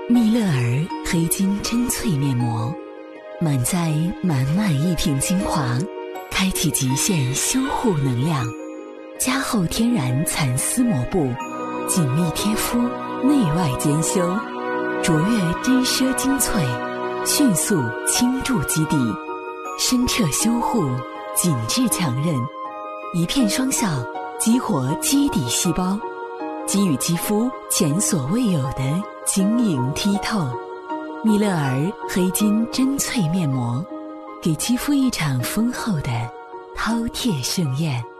蜜乐尔黑金真萃面膜，满载满满一瓶精华，开启极限修护能量，加厚天然蚕丝膜布，紧密贴肤，内外兼修，卓越真奢精粹，迅速倾注基底，深彻修护，紧致强韧，一片双效，激活基底细胞，给予肌肤前所未有的晶莹剔透。蜜乐尔黑金真萃面膜，给肌肤一场丰厚的饕餮盛宴。